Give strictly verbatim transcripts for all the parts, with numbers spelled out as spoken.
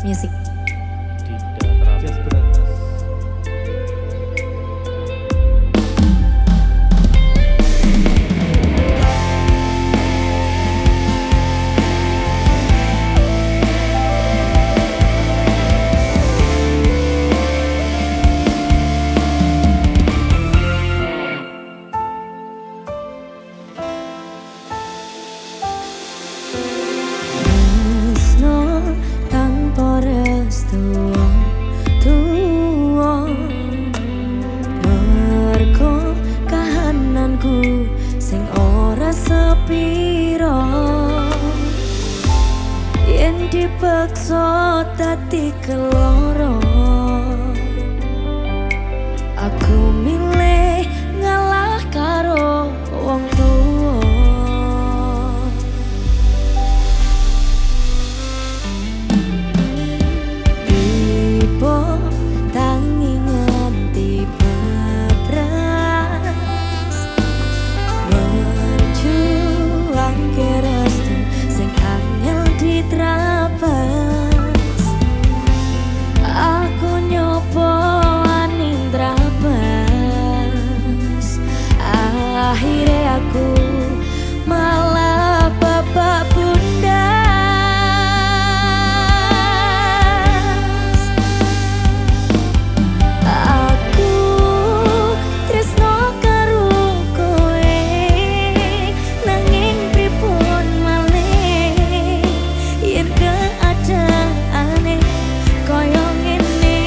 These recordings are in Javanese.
Music. Dinda Terapi. Sing ora sepiro yen dipaksa dadi keloro, aku milih ngalah karo wong tuwa. Tiba tangi nganti babras, berjuang kerestu sing angel ditrabas. Aku nyoba aning trabas, akhirnya aku malah babak bundas. Aku tresno karo kowe, nanging pripun malih yen keadaane koyo ngene.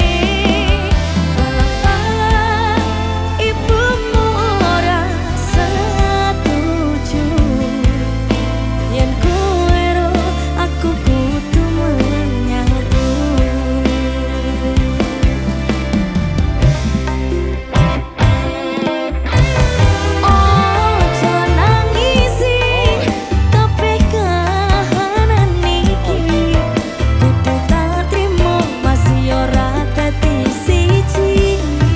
Bapak ibumu ora setuju yen kowe ro aku kudu menyatu. Ojo nangisi kabeh kahanan iki, kudu tak trimo masih ora dadi siji.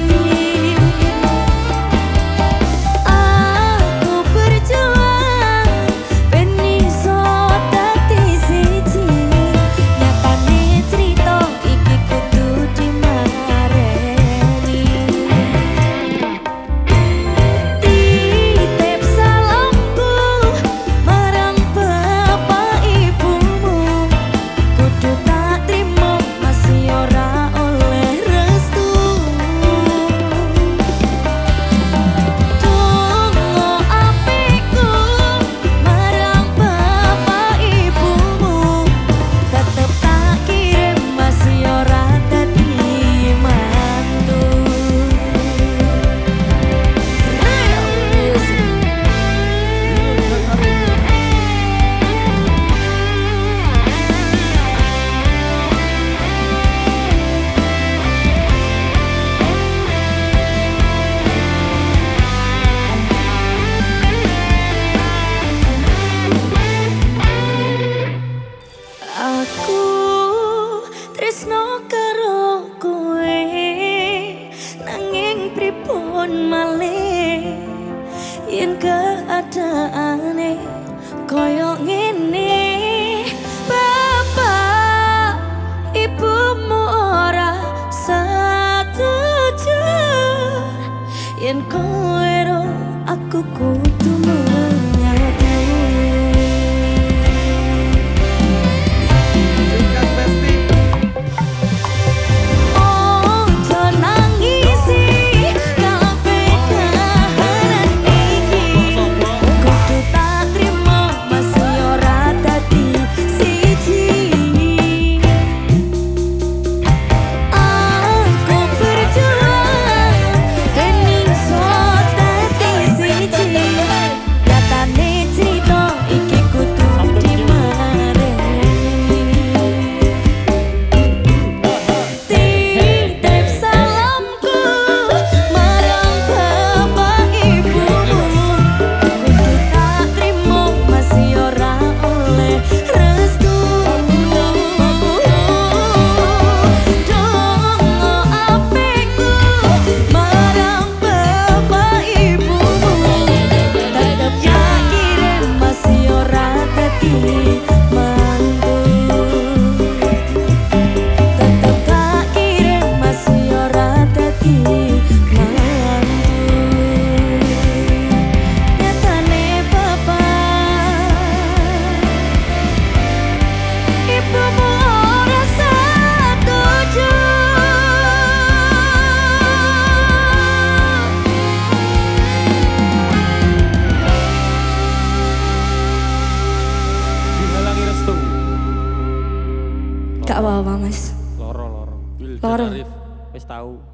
Aku berjuang ben iso dadi siji, nyatane crita iki kudu dimareni. Titip salamku marang bapak ibumu, kudu tak trimo masih ora oleh restu. Donga apikku marang bapak ibumu, tetep tak kirim masih ora dadi mantu. Aku tresno karo kowe, nanging pripun malih yen keadaane koyo ngene. Bapak ibumu ora setuju yen kowe ro aku kudu menyatu. Ojo nangisi kabeh kahanan iki, kudu tak trimo masih ora dadi siji. Aku berjuang ben iso dadi siji, nyatane Gak apa-apa mas. Loro loro. Wildan Loro. Arif wis tahu.